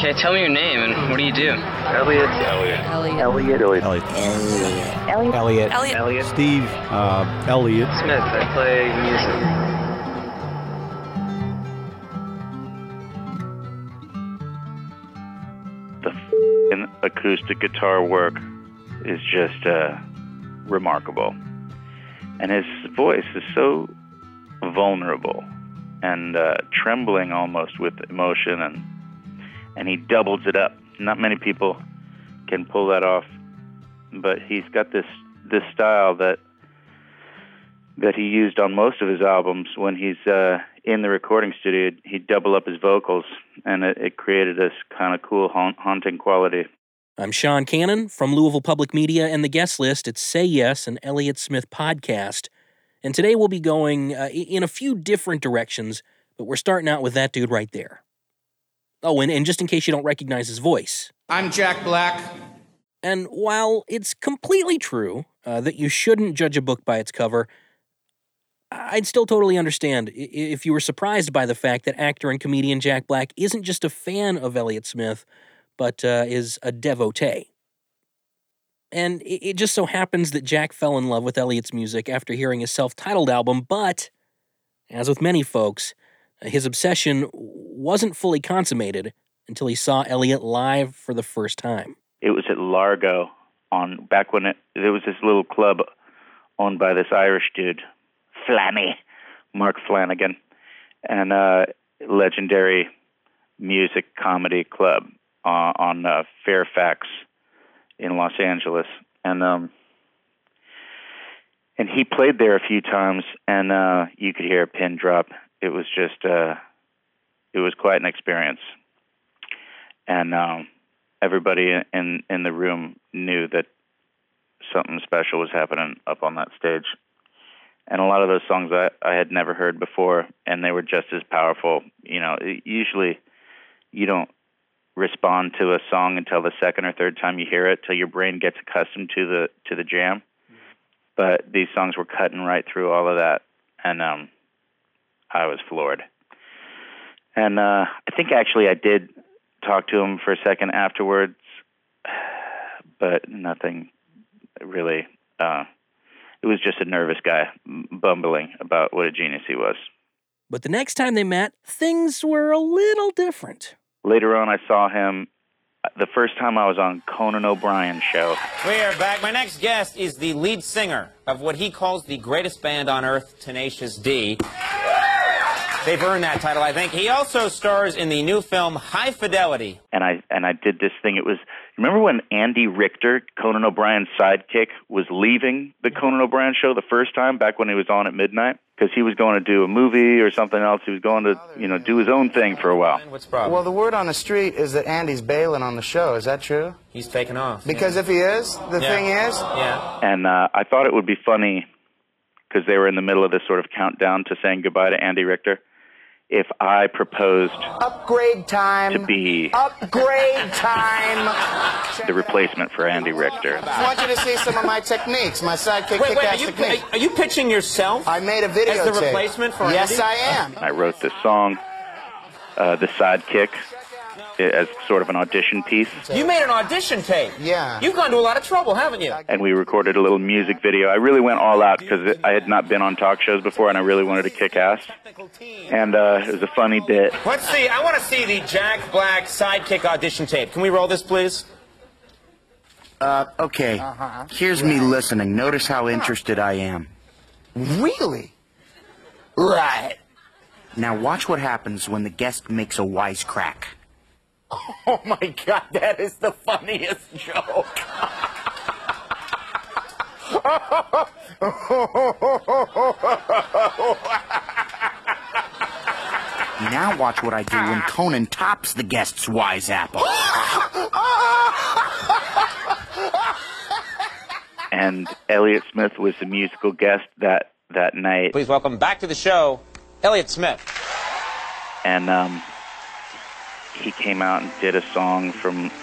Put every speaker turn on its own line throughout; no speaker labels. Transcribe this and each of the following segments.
Okay, tell me your name and what do you do?
Elliot.
Steve, Elliot.
Smith, I play music.
The acoustic guitar work is just remarkable. And his voice is so vulnerable and trembling almost with emotion, and he doubles it up. Not many people can pull that off, but he's got this style that he used on most of his albums. When he's in the recording studio, he'd double up his vocals, and it created this kind of cool haunting quality.
I'm Sean Cannon from Louisville Public Media and the guest list at Say Yes, an Elliott Smith podcast. And today we'll be going in a few different directions, but we're starting out with that dude right there. Oh, and just in case you don't recognize his voice.
I'm Jack Black.
And while it's completely true that you shouldn't judge a book by its cover, I'd still totally understand if you were surprised by the fact that actor and comedian Jack Black isn't just a fan of Elliott Smith, but is a devotee. And it just so happens that Jack fell in love with Elliott's music after hearing his self-titled album, but, as with many folks, his obsession wasn't fully consummated until he saw Elliott live for the first time.
It was at Largo, back when there was this little club owned by this Irish dude, Mark Flanagan, and a legendary music comedy club on Fairfax in Los Angeles, and he played there a few times, and you could hear a pin drop. It was just, it was quite an experience, and everybody in the room knew that something special was happening up on that stage. And a lot of those songs I had never heard before, and they were just as powerful. You know, usually you don't respond to a song until the second or third time you hear it, till your brain gets accustomed to the jam. Mm-hmm. But these songs were cutting right through all of that, and I was floored. And I think actually I did talk to him for a second afterwards, but nothing really. It was just a nervous guy bumbling about what a genius he was.
But the next time they met, things were a little different.
Later on, I saw him the first time I was on Conan O'Brien's show.
We are back. My next guest is the lead singer of what he calls the greatest band on earth, Tenacious D. They've earned that title, I think. He also stars in the new film High Fidelity.
And I did this thing. It was, remember when Andy Richter, Conan O'Brien's sidekick, was leaving the Conan O'Brien show the first time, back when he was on at midnight? Because he was going to do a movie or something else. He was going to, do his own thing for a while.
What's the problem?
Well, the word on the street is that Andy's bailing on the show. Is that true?
He's taking off.
Because if he is, the thing is?
Yeah.
And I thought it would be funny, because they were in the middle of this sort of countdown to saying goodbye to Andy Richter, if I proposed
upgrade time
to be
upgrade time
the replacement for Andy Richter.
I want you to see some of my techniques, my sidekick kick-ass techniques.
Are you pitching yourself?
I made a video
as the replacement for
Yes,
Andy?
I am.
I wrote this song, The Sidekick, as sort of an audition piece.
You made an audition tape.
Yeah.
You've gone to a lot of trouble, haven't you?
And we recorded a little music video. I really went all out because I had not been on talk shows before, and I really wanted to kick ass. And it was a funny bit.
Let's see. I want to see the Jack Black sidekick audition tape. Can we roll this, please?
Okay. Here's me listening. Notice how interested I am. Really? Right. Now watch what happens when the guest makes a wisecrack.
Oh, my God, that is the funniest joke.
Now watch what I do when Conan tops the guest's wise apple.
And Elliott Smith was the musical guest that night.
Please welcome back to the show, Elliott Smith.
And he came out and did a song from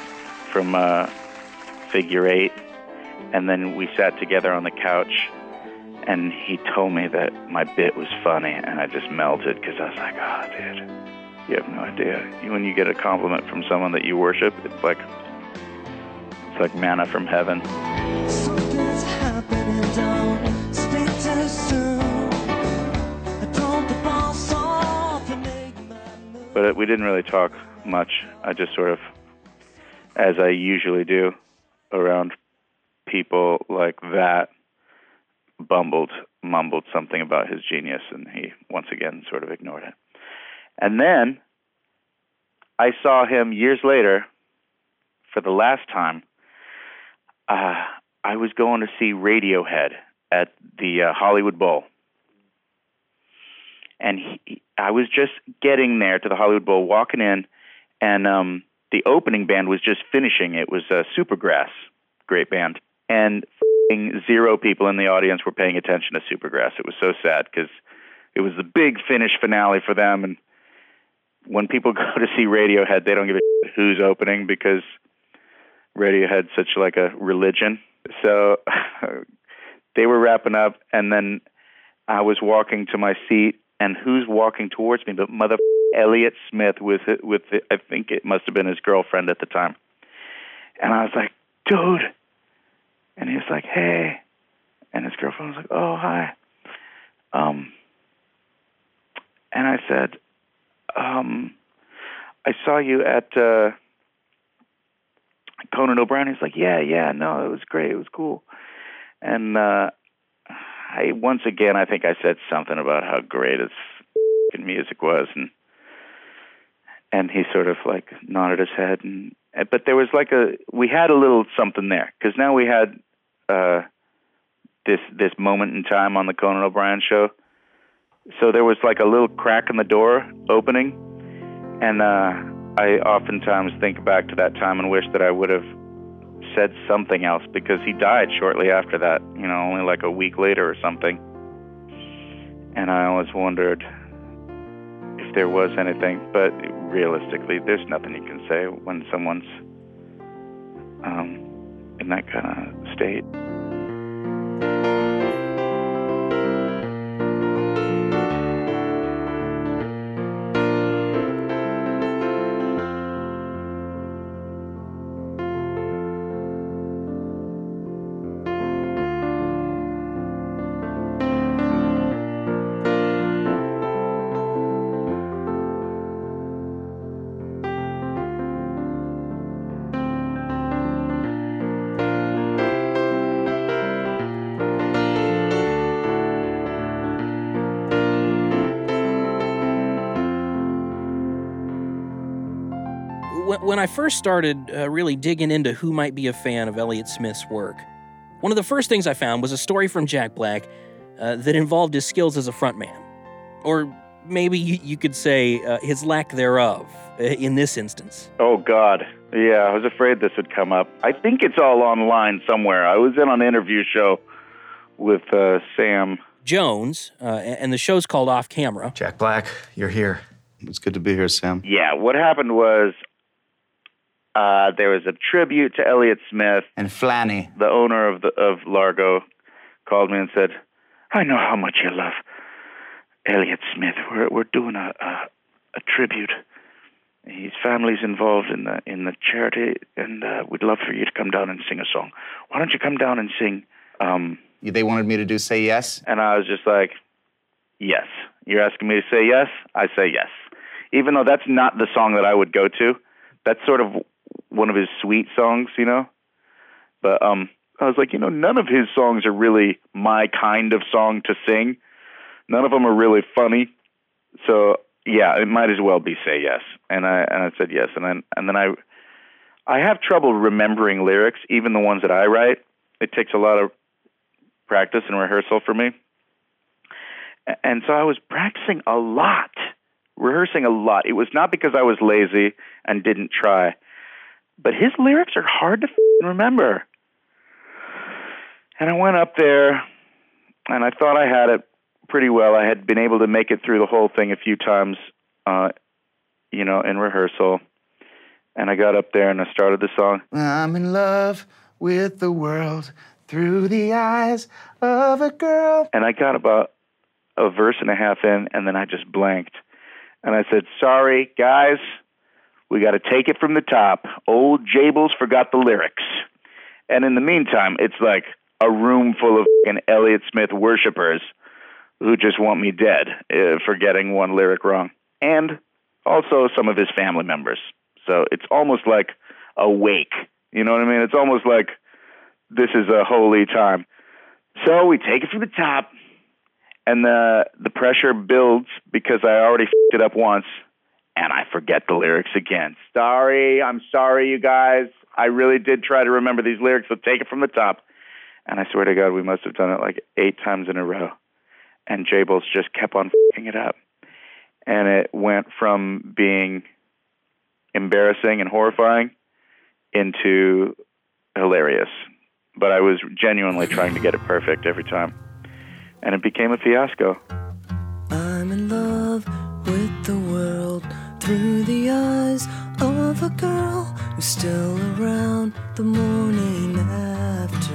Figure Eight, and then we sat together on the couch, and he told me that my bit was funny, and I just melted because I was like, oh, dude, You have no idea. When you get a compliment from someone that you worship, it's like manna from heaven.
Something's happening, don't speak too soon. I told the boss off and make my move.
But we didn't really talk much. I just sort of, as I usually do around people like that, mumbled something about his genius, and he once again sort of ignored it. And then I saw him years later for the last time. I was going to see Radiohead at the Hollywood Bowl. And I was just getting there to the Hollywood Bowl, walking in, and the opening band was just finishing. It was Supergrass, great band. And 0 people in the audience were paying attention to Supergrass. It was so sad because it was the big finish finale for them. And when people go to see Radiohead, they don't give a shit who's opening because Radiohead's such like a religion. So they were wrapping up, and then I was walking to my seat, and who's walking towards me? But mother Elliott Smith with I think it must have been his girlfriend at the time. And I was like, dude. And he was like, hey. And his girlfriend was like, oh, hi. And I said, I saw you at Conan O'Brien. He's like, yeah, no, it was great. It was cool. And once again, I think I said something about how great his music was. And he sort of like nodded his head. But there was like we had a little something there. Because now we had this moment in time on the Conan O'Brien show. So there was like a little crack in the door opening, and I oftentimes think back to that time and wish that I would have said something else, because he died shortly after that, only like a week later or something. And I always wondered if there was anything, but realistically, there's nothing you can say when someone's in that kind of state.
When I first started really digging into who might be a fan of Elliott Smith's work, one of the first things I found was a story from Jack Black that involved his skills as a frontman. Or maybe you could say his lack thereof in this instance.
Oh, God. Yeah, I was afraid this would come up. I think it's all online somewhere. I was in on an interview show with Sam
Jones, and the show's called Off Camera.
Jack Black, you're here.
It's good to be here, Sam.
Yeah, what happened was there was a tribute to Elliott Smith.
And Flanny.
The owner of Largo called me and said, I know how much you love Elliott Smith. We're doing a tribute. His family's involved in the charity, and we'd love for you to come down and sing a song. Why don't you come down and sing?
They wanted me to do Say Yes?
And I was just like, yes. You're asking me to say yes? I say yes. Even though that's not the song that I would go to. That's sort of one of his sweet songs, But I was like, none of his songs are really my kind of song to sing. None of them are really funny. So, yeah, it might as well be Say Yes. And I said yes. And then I have trouble remembering lyrics, even the ones that I write. It takes a lot of practice and rehearsal for me. And so I was practicing a lot, rehearsing a lot. It was not because I was lazy and didn't try, but his lyrics are hard to remember. And I went up there, and I thought I had it pretty well. I had been able to make it through the whole thing a few times, in rehearsal. And I got up there, and I started the song.
I'm in love with the world through the eyes of a girl.
And I got about a verse and a half in, and then I just blanked. And I said, sorry, guys, we got to take it from the top. Old Jables forgot the lyrics. And in the meantime, it's like a room full of fucking Elliott Smith worshipers who just want me dead for getting one lyric wrong. And also some of his family members. So it's almost like a wake. You know what I mean? It's almost like this is a holy time. So we take it from the top, and the pressure builds because I already f***ed it up once, and I forget the lyrics again. I'm sorry, you guys. I really did try to remember these lyrics, so take it from the top. And I swear to God, we must have done it like 8 times in a row. And Jables just kept on f***ing it up. And it went from being embarrassing and horrifying into hilarious. But I was genuinely trying to get it perfect every time. And it became a fiasco.
I'm in love with the world through the eyes of a girl who's still around the morning after.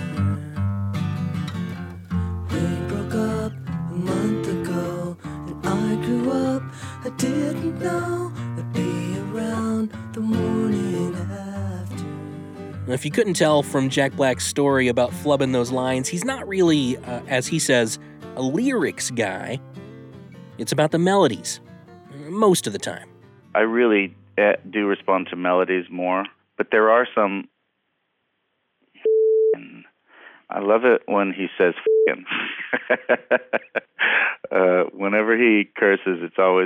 We broke up a month ago, and I grew up. I didn't know I'd be around the morning after.
Now, if you couldn't tell from Jack Black's story about flubbing those lines, he's not really, as he says, a lyrics guy. It's about the melodies, most of the time.
I really do respond to melodies more, but there are some. I love it when he says f***ing. Whenever he curses, it's always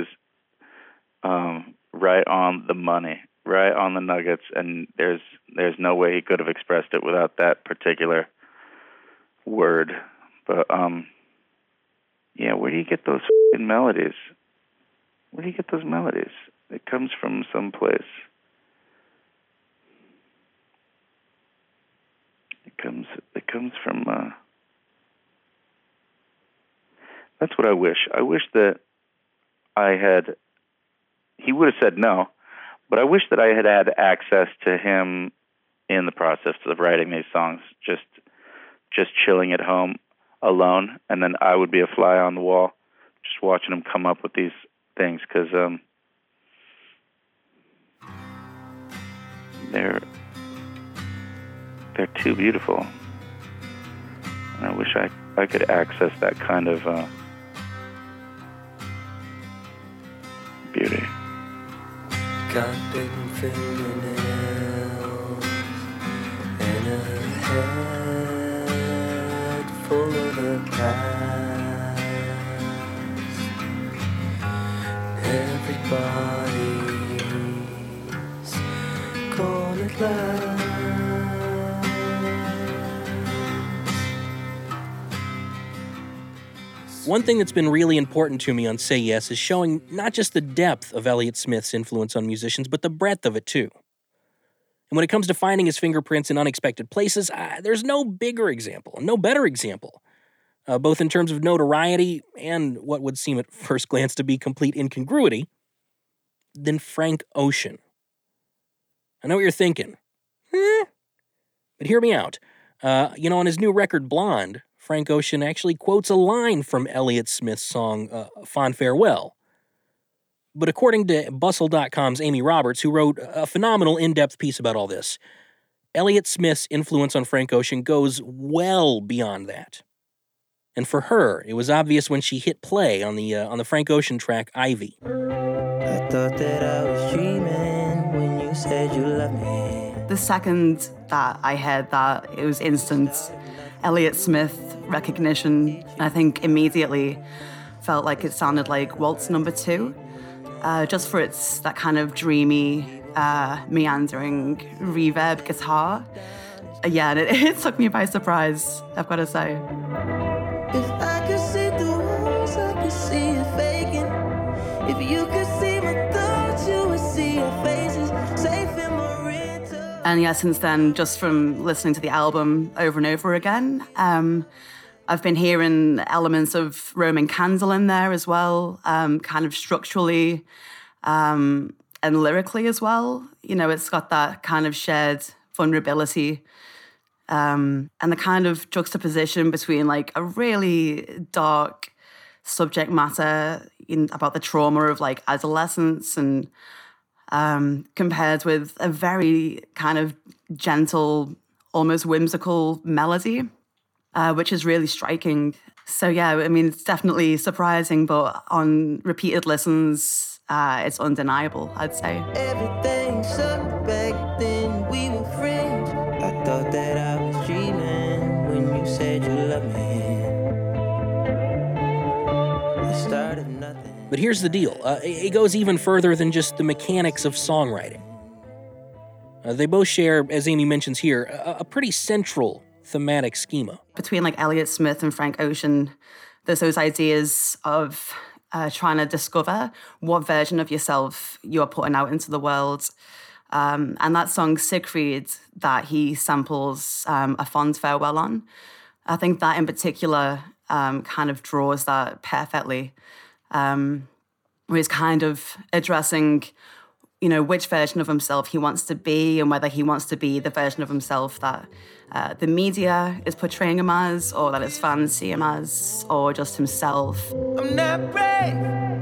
right on the money, right on the nuggets, and there's no way he could have expressed it without that particular word. But yeah, where do you get those f***ing melodies? Where do you get those melodies? It comes from someplace. It comes from. That's what I wish. I wish that I had. He would have said no, but I wish that I had had access to him in the process of writing these songs. Just chilling at home alone, and then I would be a fly on the wall, just watching him come up with these things, because they're too beautiful, and I wish I could access that kind of beauty.
Got big fingernails and a head full of the past. Everybody's gonna last.
One thing that's been really important to me on Say Yes is showing not just the depth of Elliott Smith's influence on musicians, but the breadth of it too. And when it comes to finding his fingerprints in unexpected places, there's no bigger example, no better example, both in terms of notoriety and what would seem at first glance to be complete incongruity, than Frank Ocean. I know what you're thinking. But hear me out. On his new record, Blonde, Frank Ocean actually quotes a line from Elliott Smith's song, Fond Farewell. But according to Bustle.com's Amy Roberts, who wrote a phenomenal in-depth piece about all this, Elliott Smith's influence on Frank Ocean goes well beyond that. And for her, it was obvious when she hit play on the Frank Ocean track, Ivy.
I thought that I was dreaming when you said you loved me.
The second that I heard that, it was instant Elliott Smith recognition. I think immediately felt like it sounded like Waltz No. 2, just for its that kind of dreamy, meandering reverb guitar. Yeah, and it took me by surprise, I've got to say.
If I could see the walls, I could see you faking. If you could see my thoughts, you would see your faces safe in my rental.
And yeah, since then, just from listening to the album over and over again, I've been hearing elements of Roman Candle in there as well, kind of structurally and lyrically as well. You know, it's got that kind of shared vulnerability and the kind of juxtaposition between like a really dark, subject matter about the trauma of like adolescence, and compared with a very kind of gentle, almost whimsical melody, which is really striking. So yeah, I mean, it's definitely surprising, but on repeated listens, it's undeniable, I'd say.
Everything sucked back then, we were friends. I thought that I was dreaming when you said you loved me. It started nothing.
But here's the deal. It goes even further than just the mechanics of songwriting. They both share, as Amy mentions here, a pretty central thematic schema.
Between like Elliott Smith and Frank Ocean, there's those ideas of trying to discover what version of yourself you're putting out into the world. And that song Siegfried that he samples A Fond Farewell on, I think that in particular kind of draws that perfectly. Where he's kind of addressing, you know, which version of himself he wants to be, and whether he wants to be the version of himself that the media is portraying him as, or that his fans see him as, or just himself.
I'm not brave.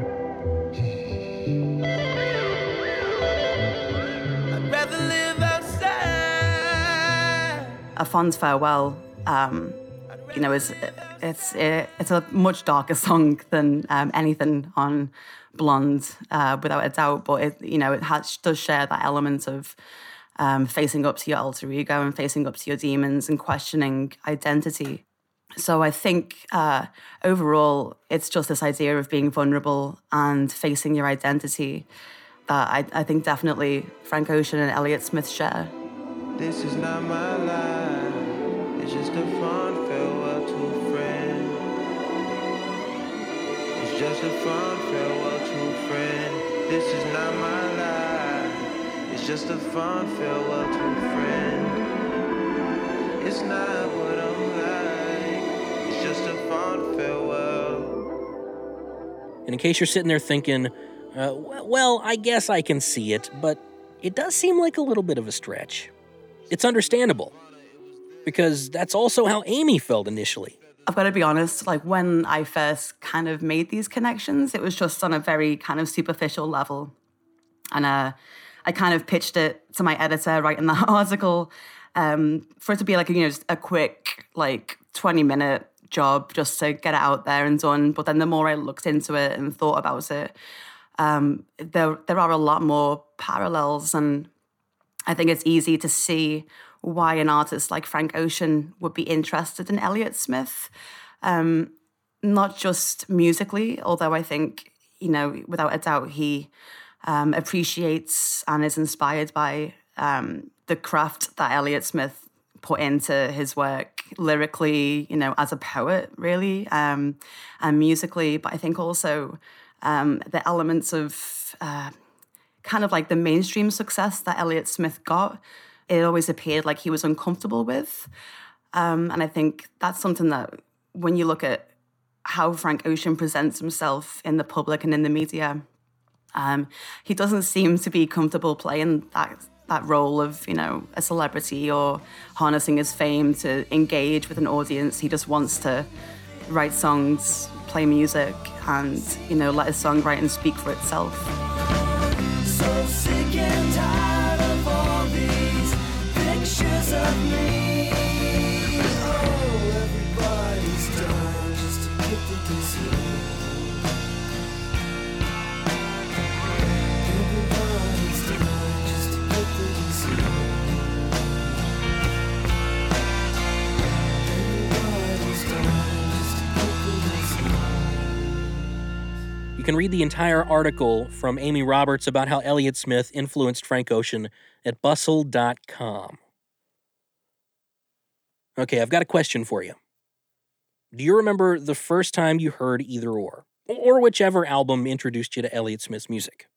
I'd rather live outside.
A Fond Farewell, you know, it's a much darker song than anything on Blonde, without a doubt. But it does share that element of facing up to your alter ego and facing up to your demons and questioning identity. So I think overall, it's just this idea of being vulnerable and facing your identity that I think definitely Frank Ocean and Elliott Smith share.
This is not my life. It's just a fond farewell to a friend. It's just a fond farewell to a friend. This is not my life. It's just a fond farewell to a friend. It's not what I'm like. It's just a fond farewell.
And in case you're sitting there thinking, well, I guess I can see it, but it does seem like a little bit of a stretch. It's understandable, because that's also how Amy felt initially.
I've got to be honest, like when I first kind of made these connections, it was just on a very kind of superficial level. And I kind of pitched it to my editor right in that article for it to be like, just a quick, like 20-minute job just to get it out there and done. But then the more I looked into it and thought about it, there are a lot more parallels, and I think it's easy to see why an artist like Frank Ocean would be interested in Elliott Smith, not just musically, although I think, without a doubt, he appreciates and is inspired by the craft that Elliott Smith put into his work lyrically, as a poet, really, and musically. But I think also the elements of kind of like the mainstream success that Elliott Smith got, it always appeared like he was uncomfortable with. And I think that's something that when you look at how Frank Ocean presents himself in the public and in the media, he doesn't seem to be comfortable playing that role of, a celebrity or harnessing his fame to engage with an audience. He just wants to write songs, play music, and, let his songwriting speak for itself.
So sick and tired of all these pictures of me. Oh, everybody's done just to get the concern. Everybody's done just to get the concern. Everybody's done just to get the concern.
You can read the entire article from Amy Roberts about how Elliott Smith influenced Frank Ocean at bustle.com. Okay, I've got a question for you. Do you remember the first time you heard Either or whichever album introduced you to Elliott Smith's music?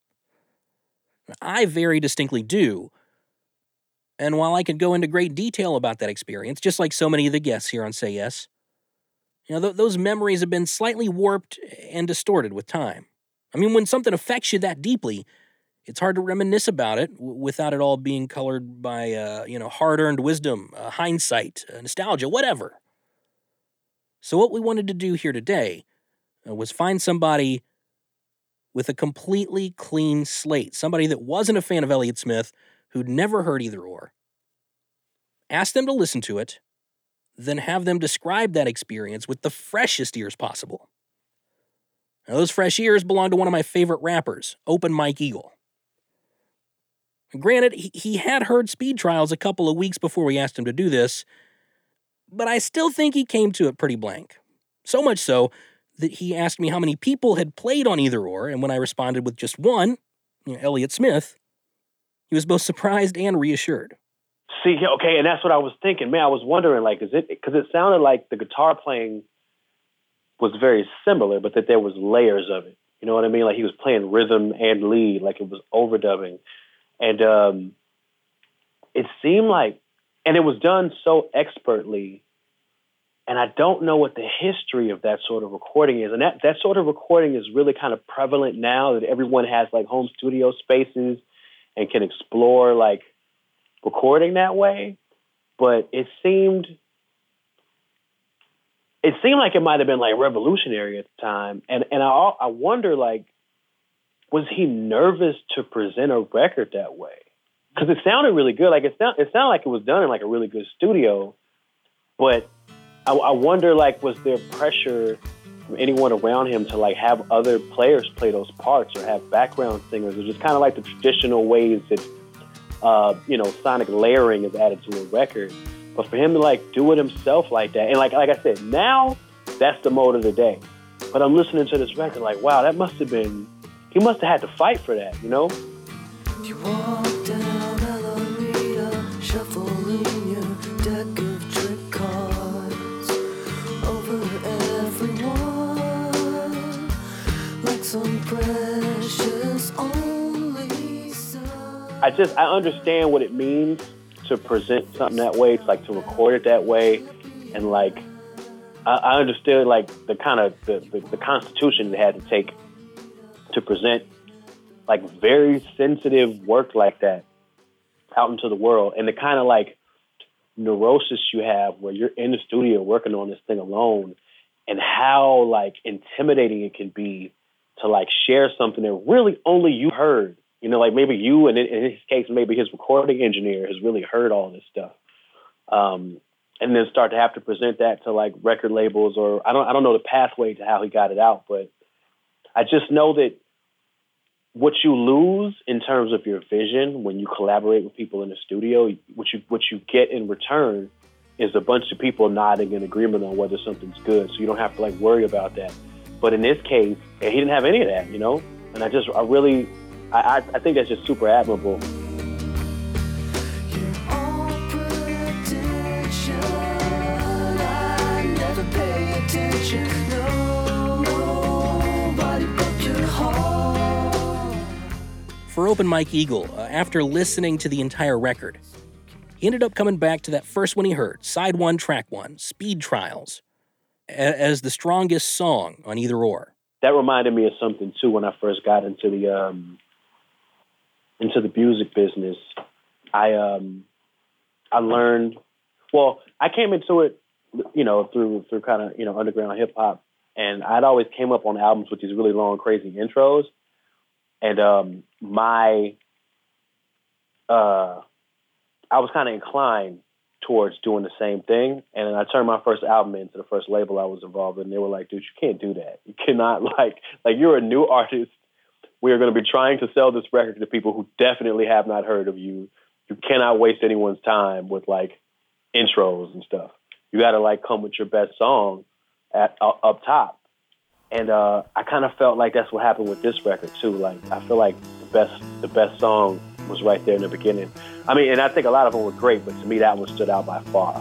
I very distinctly do. And while I could go into great detail about that experience, just like so many of the guests here on Say Yes, those memories have been slightly warped and distorted with time. I mean, when something affects you that deeply, it's hard to reminisce about it without it all being colored by, hard-earned wisdom, hindsight, nostalgia, whatever. So what we wanted to do here today was find somebody with a completely clean slate, somebody that wasn't a fan of Elliott Smith, who'd never heard Either Or. Ask them to listen to it, then have them describe that experience with the freshest ears possible. Now, those fresh ears belong to one of my favorite rappers, Open Mike Eagle. Granted, he had heard Speed Trials a couple of weeks before we asked him to do this, but I still think he came to it pretty blank. So much so that he asked me how many people had played on Either Or, and when I responded with just one, Elliott Smith, he was both surprised and reassured.
See, okay, and that's what I was thinking. Man, I was wondering, like, is it, because it sounded like the guitar playing was very similar, but that there was layers of it. You know what I mean? Like he was playing rhythm and lead, like it was overdubbing. And it seemed like, and it was done so expertly, and I don't know what the history of that sort of recording is. And that sort of recording is really kind of prevalent now that everyone has like home studio spaces and can explore like recording that way. But it seemed like it might have been like revolutionary at the time. And I wonder, like, was he nervous to present a record that way? Because it sounded really good. Like it sounded like it was done in like a really good studio. But I wonder, like, was there pressure from anyone around him to like have other players play those parts or have background singers, or just kind of like the traditional ways that sonic layering is added to a record. But for him to like do it himself like that, and like I said, now that's the mode of the day. But I'm listening to this record like, wow, that must have been, he must have had to fight for that, you know?
You walk down Alameda, shuffling your deck of trick cards over everyone, like some precious only son.
I understand what it means to present something that way. It's like to record it that way, and like I understood like the kind of the constitution it had to take to present like very sensitive work like that out into the world, and the kind of like neurosis you have where you're in the studio working on this thing alone, and how like intimidating it can be to like share something that really only you heard. You know, like maybe you, and in his case, maybe his recording engineer has really heard all this stuff. And then start to have to present that to like record labels, or I don't know the pathway to how he got it out, but I just know that what you lose in terms of your vision when you collaborate with people in the studio, what you get in return is a bunch of people nodding in agreement on whether something's good. So you don't have to like worry about that. But in this case, he didn't have any of that, you know? And I think that's just super admirable.
For Open Mike Eagle, after listening to the entire record, he ended up coming back to that first one he heard, Side 1, Track 1, Speed Trials, as the strongest song on Either Or.
That reminded me of something, too, when I first got into the music business. I learned, well, I came into it, through kind of, underground hip hop, and I'd always came up on albums with these really long, crazy intros. And I was kind of inclined towards doing the same thing. And then I turned my first album into the first label I was involved in. They were like, dude, you can't do that. You cannot, like you're a new artist. We are going to be trying to sell this record to people who definitely have not heard of you. You cannot waste anyone's time with like intros and stuff. You got to like come with your best song up top. And I kind of felt like that's what happened with this record too. Like I feel like the best song was right there in the beginning. I mean, and I think a lot of them were great, but to me that one stood out by far.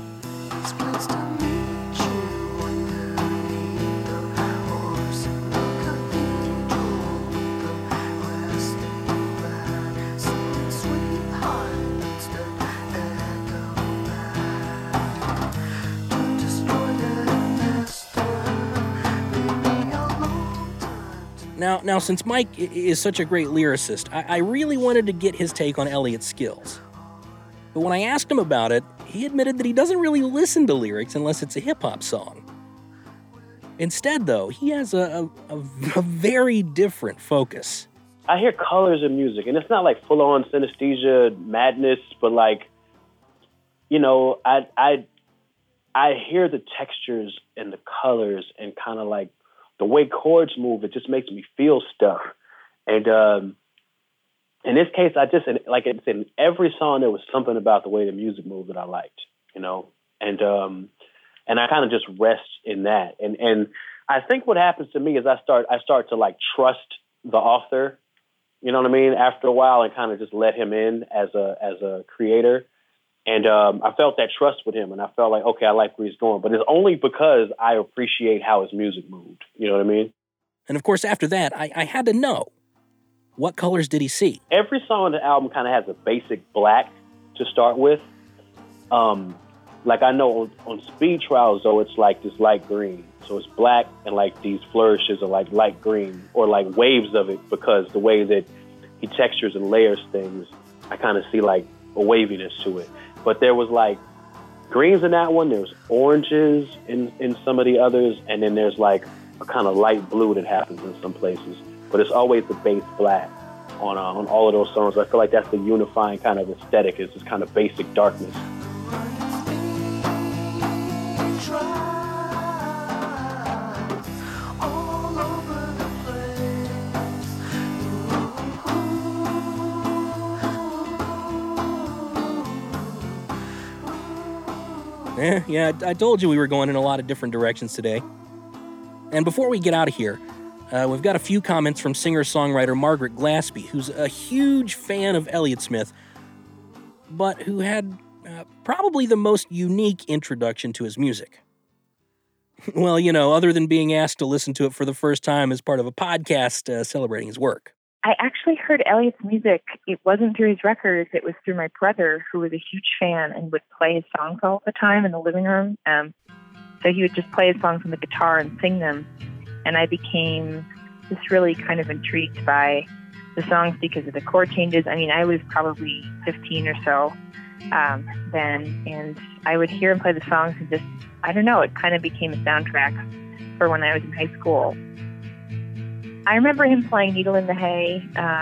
Now, since Mike is such a great lyricist, I really wanted to get his take on Elliott's skills. But when I asked him about it, he admitted that he doesn't really listen to lyrics unless it's a hip-hop song. Instead, though, he has a very different focus.
I hear colors in music, and it's not like full-on synesthesia madness, but like, you know, I hear the textures and the colors and kind of like the way chords move. It just makes me feel stuff. And in this case, like I said, in every song there was something about the way the music moved that I liked, you know, and I kind of just rest in that. And I think what happens to me is I start to like trust the author, you know what I mean, after a while, and kind of just let him in as a creator. And I felt that trust with him, and I felt like, okay, I like where he's going. But it's only because I appreciate how his music moved. You know what I mean?
And of course, after that, I had to know, what colors did he see?
Every song on the album kind of has a basic black to start with. Like I know on Speed Trials, though, it's like this light green. So it's black and like these flourishes are like light green or like waves of it, because the way that he textures and layers things, I kind of see like a waviness to it. But there was like greens in that one, there's oranges in some of the others, and then there's like a kind of light blue that happens in some places. But it's always the base black on all of those songs. I feel like that's the unifying kind of aesthetic, is this kind of basic darkness.
Yeah, I told you we were going in a lot of different directions today. And before we get out of here, we've got a few comments from singer-songwriter Margaret Glaspie, who's a huge fan of Elliott Smith, but who had probably the most unique introduction to his music. Well, you know, other than being asked to listen to it for the first time as part of a podcast celebrating his work.
I actually heard Elliott's music. It wasn't through his records. It was through my brother, who was a huge fan and would play his songs all the time in the living room. So he would just play his songs on the guitar and sing them. And I became just really kind of intrigued by the songs because of the chord changes. I mean, I was probably 15 or so then, and I would hear him play the songs and just, I don't know, it kind of became a soundtrack for when I was in high school. I remember him playing Needle in the Hay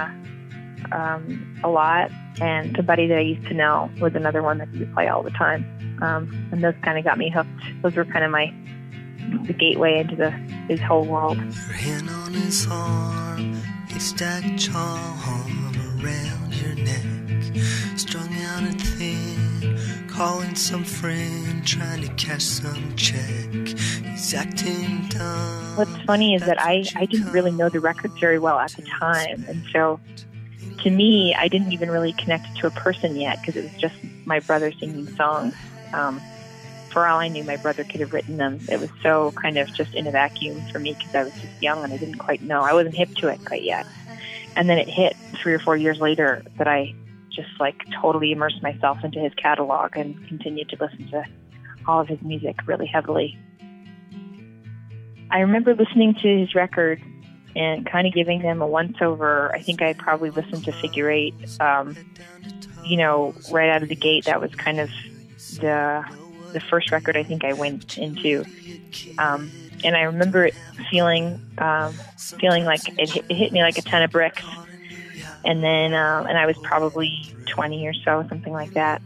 a lot, and Somebody That I Used to Know was another one that he would play all the time. And those kind of got me hooked. Those were kind of the gateway into his whole world.
Your hand on his arm, a stack charm around your neck, strung out and thin, calling some friend, trying to cash some check. He's acting dumb.
What's funny is that I didn't really know the records very well at the time, and so to me, I didn't even really connect it to a person yet, because it was just my brother singing songs. For all I knew, my brother could have written them. It was so kind of just in a vacuum for me, because I was just young and I didn't quite know. I wasn't hip to it quite yet. And then it hit 3 or 4 years later that I just like totally immersed myself into his catalog and continued to listen to all of his music really heavily. I remember listening to his records and kind of giving them a once-over. I think I probably listened to Figure Eight, you know, right out of the gate. That was kind of the first record I think I went into. And I remember it feeling like it hit me like a ton of bricks. And then, and I was probably 20 or so, something like that.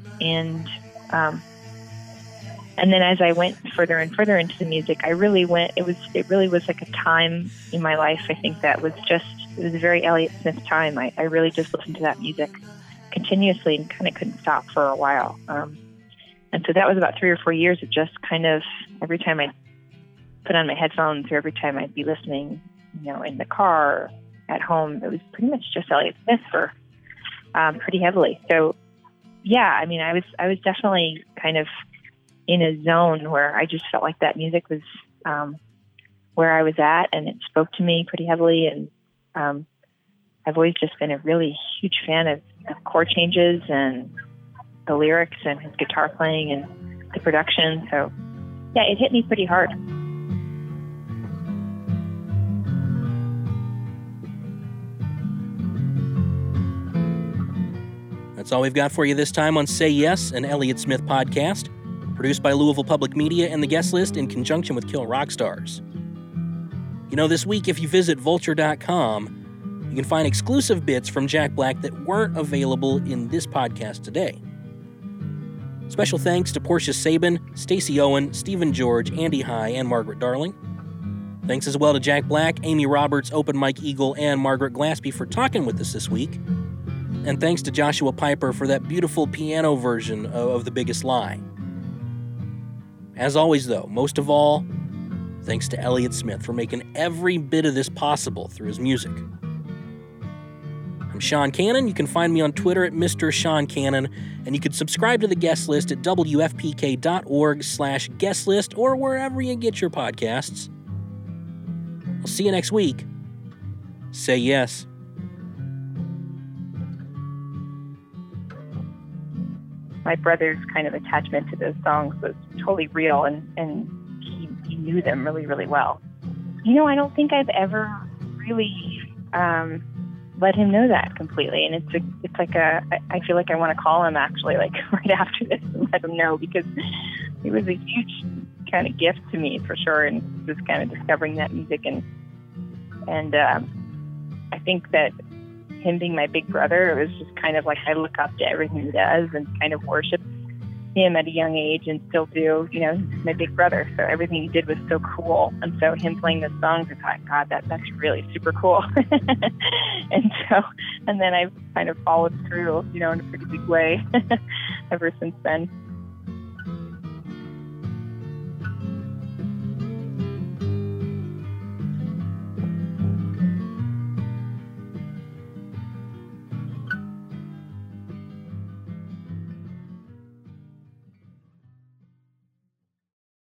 And then as I went further and further into the music, it really was like a time in my life, I think, that was just, it was a very Elliott Smith time. I really just listened to that music continuously and kind of couldn't stop for a while. And so that was about 3 or 4 years of just kind of every time I put on my headphones or every time I'd be listening, you know, in the car or at home, it was pretty much just Elliott Smith for pretty heavily. So yeah, I mean, I was definitely kind of in a zone where I just felt like that music was where I was at, and it spoke to me pretty heavily. And I've always just been a really huge fan of chord changes and the lyrics and his guitar playing and the production. So yeah, it hit me pretty hard.
That's all we've got for you this time on Say Yes, an Elliott Smith podcast, produced by Louisville Public Media and The Guest List in conjunction with Kill Rock Stars. This week, if you visit vulture.com, you can find exclusive bits from Jack Black that weren't available in this podcast today. Special thanks to Portia Sabin, Stacey Owen, Stephen George, Andy High, and Margaret Darling. Thanks as well to Jack Black, Amy Roberts, Open Mike Eagle, and Margaret Glaspie for talking with us this week. And thanks to Joshua Piper for that beautiful piano version of The Biggest Lie. As always, though, most of all, thanks to Elliott Smith for making every bit of this possible through his music. I'm Sean Cannon. You can find me on Twitter at Mr. Sean Cannon, and you can subscribe to the guest list at wfpk.org/guest list or wherever you get your podcasts. I'll see you next week. Say yes.
My brother's kind of attachment to those songs was totally real, and he knew them really, really well. I don't think I've ever really let him know that completely. And it's like I feel like I want to call him actually like right after this and let him know, because it was a huge kind of gift to me for sure. And just kind of discovering that music and I think that him being my big brother, it was just kind of like I look up to everything he does and kind of worship him at a young age and still do. He's my big brother, so everything he did was so cool. And so him playing those songs, I thought, God, that's really super cool. and then I've kind of followed through, in a pretty big way ever since then.